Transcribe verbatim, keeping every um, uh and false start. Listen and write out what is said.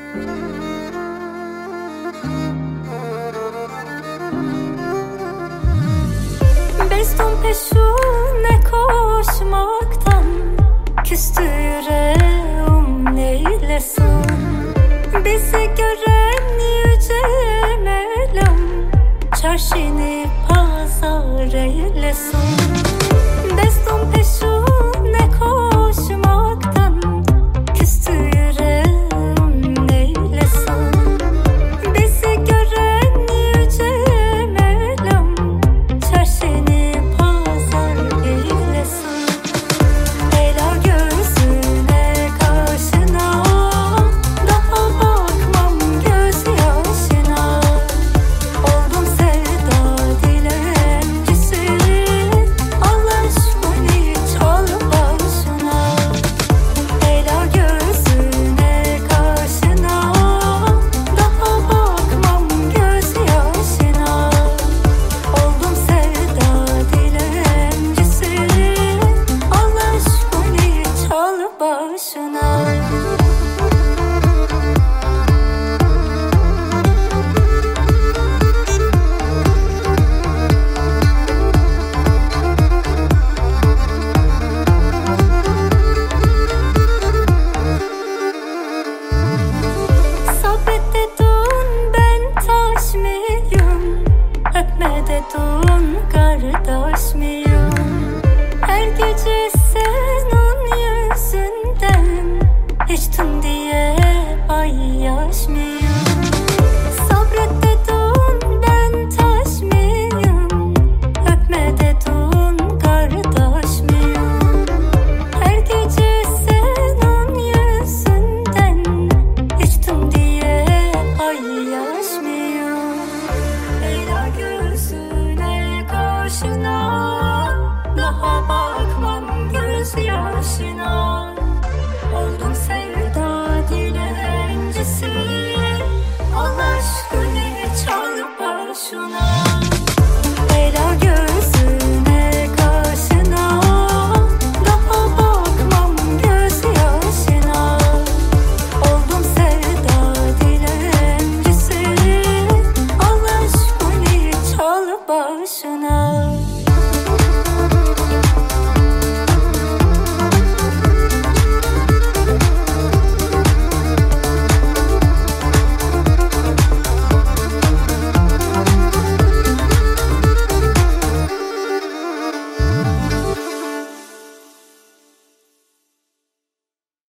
Bezdim peşine koşmaktan, küstü yüreğim neylesin? Bizi gören yüce Mevlam, çarşını pazar eylesin. Bezdim peşine koşmaktan, küstü yüreğim neylesin? Bizi gören yüce Mevlam, çarşını pazar eylesin. Ela gözüne kaşına, daha bakmam gözyaşına. Oldum sevda dilencisi, al aşkını çal başına. Ela gözüne kaşına, daha bakmam gözyaşına. Oldum sevda dilencisi, al aşkını çal başına. Sabret dedin ben taş mıyım? Öpme dedin kardeş miyim? Her gece senin yüzünden, içtim diye paylaşmıyorum. Sabret dedin ben taş mıyım? Öpme dedin kardeş miyim? Her gece senin yüzünden, içtim diye paylaşmıyorum. Ela gözüne kaşına, daha bakmam gözyaşına. Oldum sevda dilencisi, al aşkını çal başına.